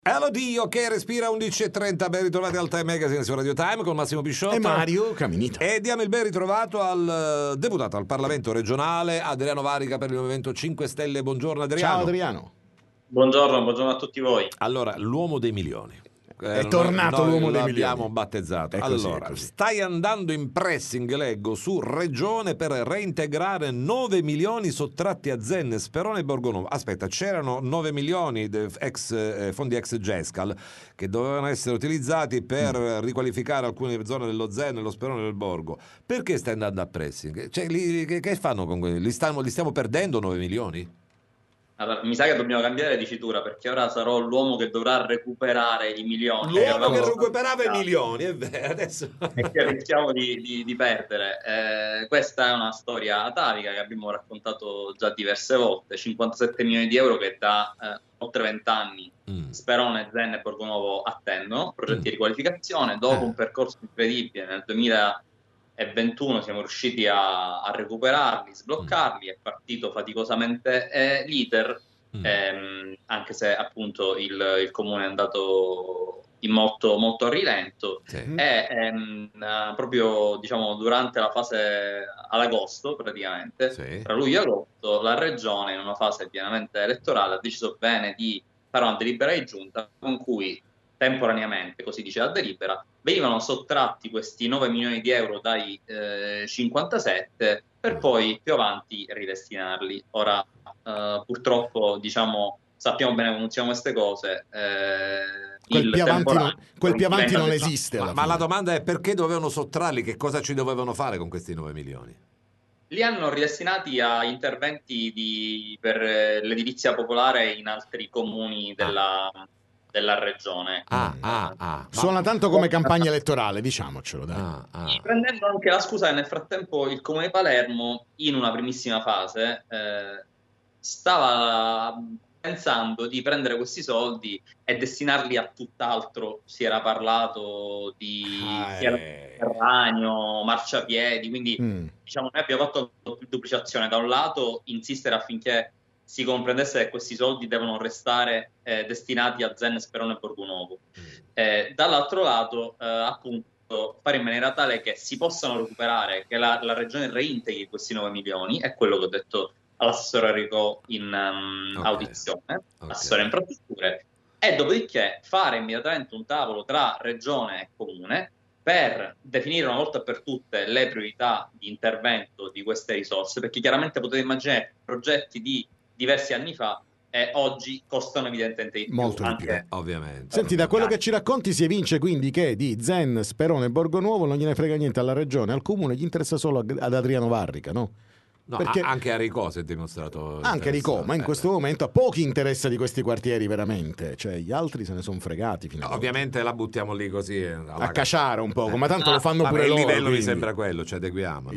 Dio che respira 11:30, ben ritrovati al Time Magazine su Radio Time con Massimo Pisciotto e Mario Caminito. E diamo il ben ritrovato al deputato al Parlamento regionale Adriano Varica per il Movimento 5 Stelle. Buongiorno Adriano. Ciao Adriano. Buongiorno a tutti voi. Allora, l'uomo dei milioni. È tornato l'uomo dei milioni. L'abbiamo battezzato. Allora, stai andando in pressing, leggo, su Regione per reintegrare 9 milioni sottratti a Zen, Sperone e Borgonovo. Aspetta, c'erano 9 milioni fondi ex GESCAL che dovevano essere utilizzati per riqualificare alcune zone dello Zen, dello Sperone e del Borgo. Perché stai andando a pressing? Cioè, che fanno con quelli? Li stiamo perdendo 9 milioni? Allora, mi sa che dobbiamo cambiare dicitura perché ora sarò l'uomo che dovrà recuperare i milioni. L'uomo che recuperava i milioni, è vero, adesso e che rischiamo di perdere. Questa è una storia atavica che abbiamo raccontato già diverse volte. 57 milioni di euro che da oltre 20 anni Sperone, Zen e Borgonovo attendono progetti di riqualificazione. Dopo un percorso incredibile nel 2021 siamo riusciti a recuperarli, sbloccarli. È partito faticosamente l'iter, anche se appunto il comune è andato in molto a rilento. Proprio diciamo durante la fase ad agosto praticamente, tra luglio e agosto, la regione in una fase pienamente elettorale ha deciso bene di fare una delibera di giunta con cui temporaneamente, così dice la delibera, venivano sottratti questi 9 milioni di euro dai 57 per poi più avanti ridestinarli. Ora purtroppo diciamo sappiamo bene come funzionano queste cose. Quel più avanti non esiste. Ma la domanda è: perché dovevano sottrarli? Che cosa ci dovevano fare con questi 9 milioni? Li hanno ridestinati a interventi per l'edilizia popolare in altri comuni della regione. Suona tanto come campagna elettorale, diciamocelo, dai. Prendendo anche la scusa che nel frattempo il comune di Palermo, in una primissima fase, stava pensando di prendere questi soldi e destinarli a tutt'altro. Si era parlato di terraneo, marciapiedi, quindi diciamo noi abbiamo fatto duplicazione. Da un lato insistere affinché si comprendesse che questi soldi devono restare destinati a Zen, Sperone e Borgonovo. Dall'altro lato, appunto, fare in maniera tale che si possano recuperare, che la regione reintegri questi 9 milioni, è quello che ho detto all'assessore Enrico in audizione, assessore infrastrutture, e dopodiché fare immediatamente un tavolo tra regione e comune per definire una volta per tutte le priorità di intervento di queste risorse, perché chiaramente potete immaginare progetti di diversi anni fa e oggi costano evidentemente di più. Molto anche di più, ovviamente. Senti, da quello che ci racconti si evince quindi che di Zen, Sperone e Borgonovo non gliene frega niente alla regione, al comune gli interessa solo ad Adriano Varrica, no? No, perché anche a Ricò si è dimostrato anche a Ricò, ma in questo momento a pochi interessa di questi quartieri veramente, cioè gli altri se ne sono fregati fino a ovviamente la buttiamo lì così a cacciare un poco, ma tanto lo fanno pure il loro, livello quindi mi sembra quello, ci adeguiamo.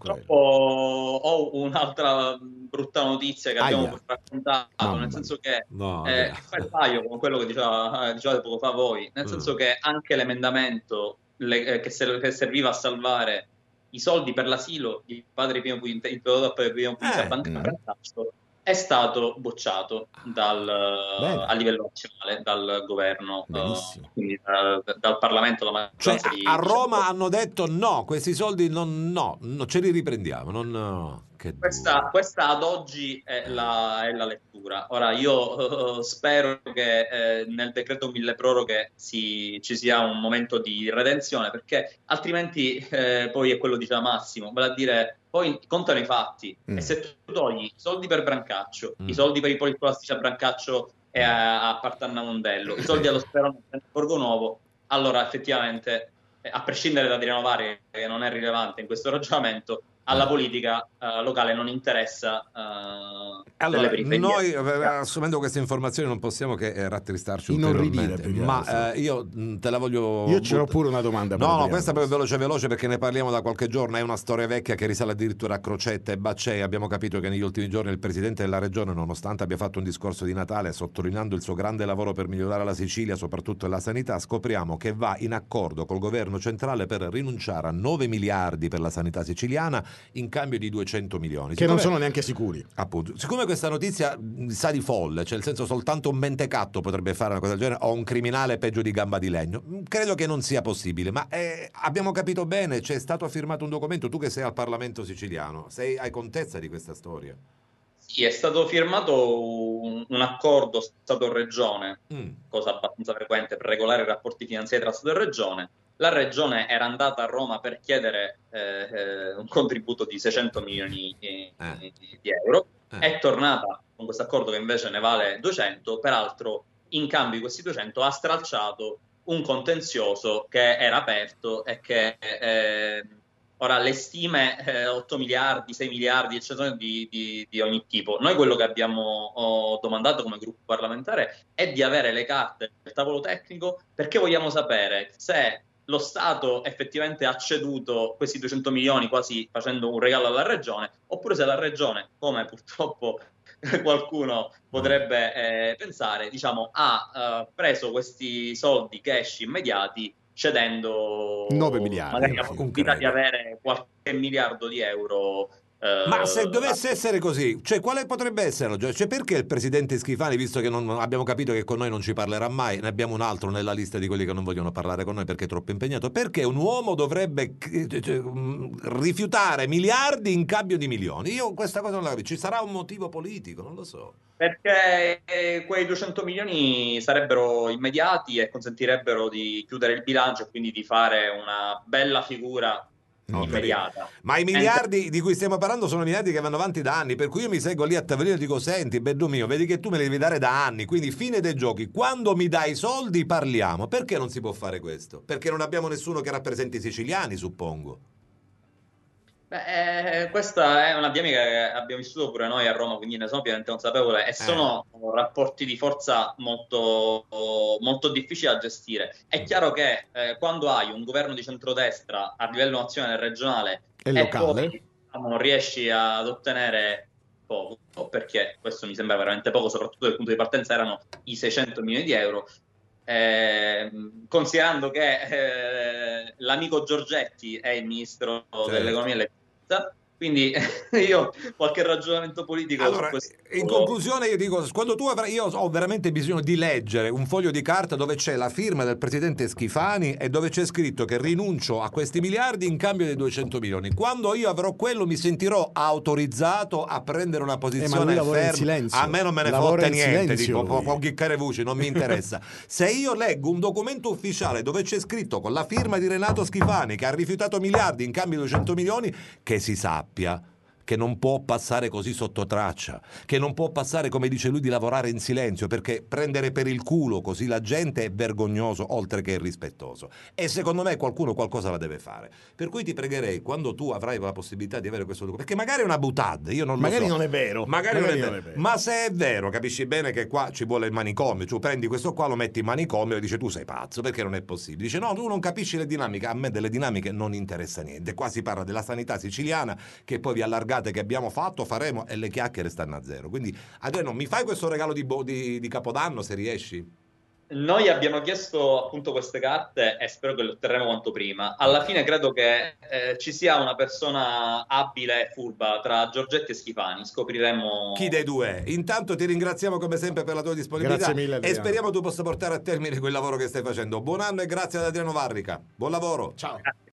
Ho un'altra brutta notizia che abbiamo raccontato, nel senso che fa il paio con quello che dicevate poco fa voi, nel senso che anche l'emendamento che serviva a salvare i soldi per l'asilo di padre Pio Puglisi a Brancaccio è stato bocciato a livello nazionale dal governo, quindi dal Parlamento, la maggioranza. Cioè, a Roma hanno detto no, questi soldi no, ce li riprendiamo. Questa ad oggi è la lettura. Ora io spero che nel decreto mille proroghe ci sia un momento di redenzione, perché altrimenti poi è quello diceva Massimo, vale a dire poi contano i fatti. E se tu togli i soldi per Brancaccio, i soldi per i poliscolastici a Brancaccio e a Partanna Mondello, i soldi allo Sperone e Borgonovo, allora effettivamente, a prescindere da Adriano Varri, che non è rilevante in questo ragionamento, alla politica locale non interessa. Allora, noi assumendo queste informazioni non possiamo che rattristarci ulteriormente, ma io te la voglio. Io ce l'ho pure una domanda. No, questa è proprio veloce perché ne parliamo da qualche giorno. È una storia vecchia che risale addirittura a Crocetta e Baccei. Abbiamo capito che negli ultimi giorni il presidente della regione, nonostante abbia fatto un discorso di Natale sottolineando il suo grande lavoro per migliorare la Sicilia, soprattutto la sanità, scopriamo che va in accordo col governo centrale per rinunciare a 9 miliardi per la sanità siciliana in cambio di 200 milioni. Che non sono neanche sicuri. Appunto, siccome questa notizia sa di folle, cioè nel senso soltanto un mentecatto potrebbe fare una cosa del genere, o un criminale peggio di Gamba di Legno, credo che non sia possibile, ma abbiamo capito bene, c'è stato firmato un documento, tu che sei al Parlamento siciliano, hai contezza di questa storia? Sì, è stato firmato un accordo Stato-Regione, cosa abbastanza frequente per regolare i rapporti finanziari tra Stato e Regione. La Regione era andata a Roma per chiedere un contributo di 600 milioni di euro, è tornata con questo accordo che invece ne vale 200, peraltro in cambio di questi 200 ha stralciato un contenzioso che era aperto e che... ora, le stime 8 miliardi, 6 miliardi, eccetera, di ogni tipo. Noi quello che abbiamo domandato come gruppo parlamentare è di avere le carte del tavolo tecnico, perché vogliamo sapere se lo Stato effettivamente ha ceduto questi 200 milioni quasi facendo un regalo alla Regione, oppure se la Regione, come purtroppo qualcuno potrebbe pensare, diciamo, ha preso questi soldi cash immediati cedendo 9 miliardi, magari la possibilità di avere qualche miliardo di euro. Ma se dovesse essere così, cioè quale potrebbe essere? Cioè perché il presidente Schifani, visto che non abbiamo capito che con noi non ci parlerà mai, ne abbiamo un altro nella lista di quelli che non vogliono parlare con noi perché è troppo impegnato, perché un uomo dovrebbe rifiutare miliardi in cambio di milioni? Io questa cosa non la capisco, ci sarà un motivo politico, non lo so. Perché quei 200 milioni sarebbero immediati e consentirebbero di chiudere il bilancio e quindi di fare una bella figura immediata. Ma i miliardi di cui stiamo parlando sono miliardi che vanno avanti da anni, per cui io mi seguo lì a tavolino e dico: senti, bello mio, vedi che tu me li devi dare da anni, quindi fine dei giochi, quando mi dai i soldi parliamo. Perché non si può fare questo? Perché non abbiamo nessuno che rappresenti i siciliani, suppongo. Questa è una dinamica che abbiamo vissuto pure noi a Roma, quindi ne sono pienamente consapevole, e sono rapporti di forza molto, molto difficili da gestire. È chiaro che quando hai un governo di centrodestra a livello nazionale e regionale e locale, poi non riesci ad ottenere poco, perché questo mi sembra veramente poco, soprattutto dal punto di partenza erano i 600 milioni di euro. Considerando che l'amico Giorgetti è il ministro dell'economia e dell'economia, quindi io qualche ragionamento politico allora, su questo. In conclusione io dico, quando tu avrai, io ho veramente bisogno di leggere un foglio di carta dove c'è la firma del presidente Schifani e dove c'è scritto che rinuncio a questi miliardi in cambio dei 200 milioni. Quando io avrò quello mi sentirò autorizzato a prendere una posizione ferma. A me non me ne fotte niente, può chiccare voci, non mi interessa. Se io leggo un documento ufficiale dove c'è scritto con la firma di Renato Schifani che ha rifiutato miliardi in cambio di 200 milioni, che si sappia che non può passare così sotto traccia, che non può passare, come dice lui, di lavorare in silenzio, perché prendere per il culo così la gente è vergognoso oltre che irrispettoso, e secondo me qualcuno qualcosa la deve fare. Per cui ti pregherei, quando tu avrai la possibilità di avere questo documento, perché magari è una boutade, io non lo magari so, non è vero, magari non è vero, ma se è vero, capisci bene che qua ci vuole il manicomio, tu prendi questo qua, lo metti in manicomio e dice tu sei pazzo perché non è possibile, dice no, tu non capisci le dinamiche, a me delle dinamiche non interessa niente. Qua si parla della sanità siciliana che poi vi allargate, che abbiamo fatto, faremo, e le chiacchiere stanno a zero. Quindi Adriano, mi fai questo regalo di Capodanno se riesci? Noi abbiamo chiesto appunto queste carte e spero che le otterremo quanto prima. Alla fine credo che ci sia una persona abile e furba tra Giorgetti e Schifani, scopriremo chi dei due. Intanto ti ringraziamo come sempre per la tua disponibilità. Grazie mille, Adriano. E speriamo tu possa portare a termine quel lavoro che stai facendo. Buon anno e grazie ad Adriano Varrica, buon lavoro. Ciao.